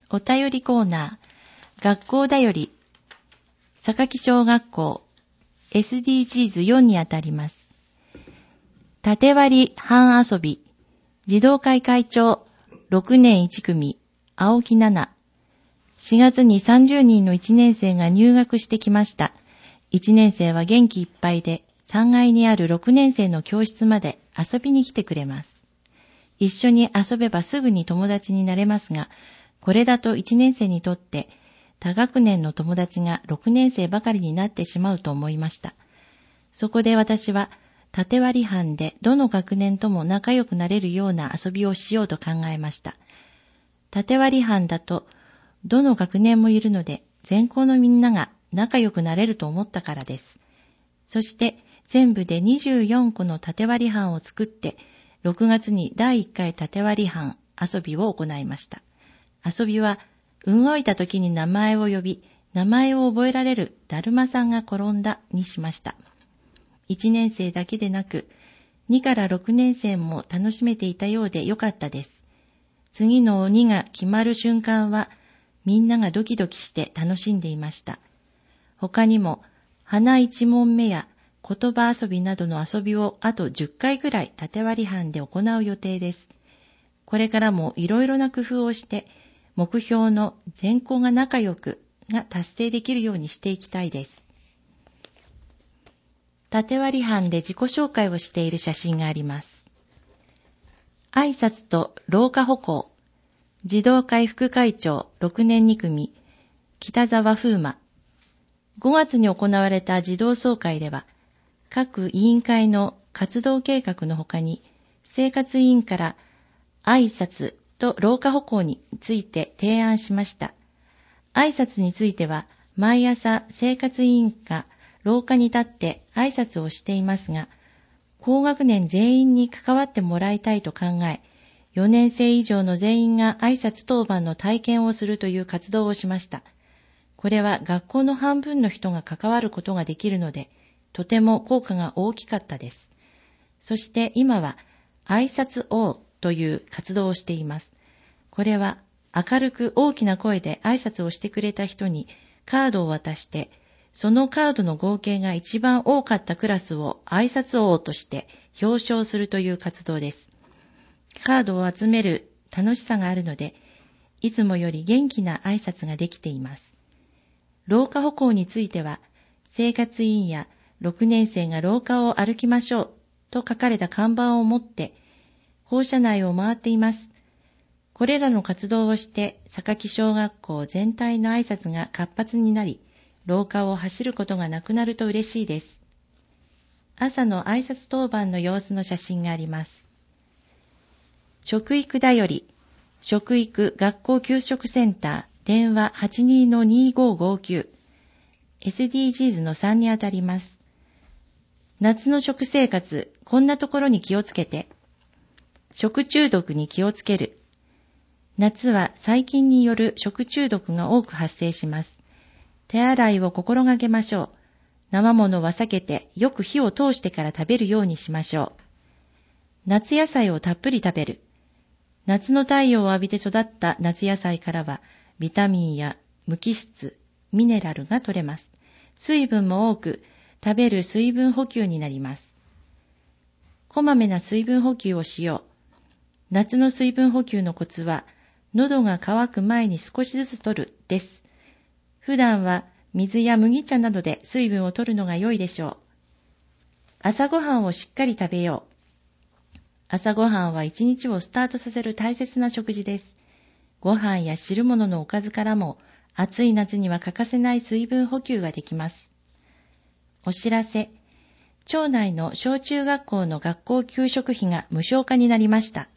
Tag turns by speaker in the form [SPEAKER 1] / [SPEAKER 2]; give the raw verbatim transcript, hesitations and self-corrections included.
[SPEAKER 1] お便りコーナー、学校だより、榊小学校 エスディージーズよん にあたります。縦割り班遊び、児童会会長ろくねんいち組、青木奈々。しがつにさんじゅうにんのいちねん生が入学してきました。いちねん生は元気いっぱいで、さんがいにあるろくねん生の教室まで遊びに来てくれます。一緒に遊べばすぐに友達になれますが、これだといちねん生にとって他学年の友達がろくねん生ばかりになってしまうと思いました。そこで私は縦割り班でどの学年とも仲良くなれるような遊びをしようと考えました。縦割り班だとどの学年もいるので全校のみんなが仲良くなれると思ったからです。そして全部でにじゅうよんこの縦割り班を作ってろくがつにだいいっかい縦割り班遊びを行いました。遊びは動いた時に名前を呼び、名前を覚えられるだるまさんが転んだにしました。いちねん生だけでなく、にからろくねん生も楽しめていたようでよかったです。次の鬼が決まる瞬間は、みんながドキドキして楽しんでいました。他にも、花一問目や言葉遊びなどの遊びをあとじゅっかいぐらい縦割り班で行う予定です。これからもいろいろな工夫をして、目標の全校が仲良くが達成できるようにしていきたいです。縦割り班で自己紹介をしている写真があります。挨拶と廊下歩行、児童会副会長ろくねんに組、北沢風馬。ごがつに行われた児童総会では、各委員会の活動計画のほかに、生活委員から挨拶と廊下歩行について提案しました。挨拶については、毎朝生活委員が廊下に立って挨拶をしていますが、高学年全員に関わってもらいたいと考え、よねん生以上の全員が挨拶当番の体験をするという活動をしました。これは学校の半分の人が関わることができるので、とても効果が大きかったです。そして今は挨拶王という活動をしています。これは明るく大きな声で挨拶をしてくれた人にカードを渡して、そのカードの合計が一番多かったクラスを挨拶王として表彰するという活動です。カードを集める楽しさがあるので、いつもより元気な挨拶ができています。廊下歩行については、生活委員やろくねん生が廊下を歩きましょうと書かれた看板を持って校舎内を回っています。これらの活動をして榊小学校全体の挨拶が活発になり、廊下を走ることがなくなると嬉しいです。朝の挨拶当番の様子の写真があります。食育だより、食育学校給食センター電話 はちにーのにーごーごーきゅう、エスディージーズのさんにあたります。夏の食生活、こんなところに気をつけて。食中毒に気をつける。夏は細菌による食中毒が多く発生します。手洗いを心がけましょう。生ものは避けてよく火を通してから食べるようにしましょう。夏野菜をたっぷり食べる。夏の太陽を浴びて育った夏野菜からはビタミンや無機質、ミネラルが取れます。水分も多く、食べる水分補給になります。こまめな水分補給をしよう。夏の水分補給のコツは、喉が渇く前に少しずつ取るです。普段は水や麦茶などで水分を取るのが良いでしょう。朝ごはんをしっかり食べよう。朝ごはんは一日をスタートさせる大切な食事です。ご飯や汁物のおかずからも、暑い夏には欠かせない水分補給ができます。お知らせ。町内の小中学校の学校給食費が無償化になりました。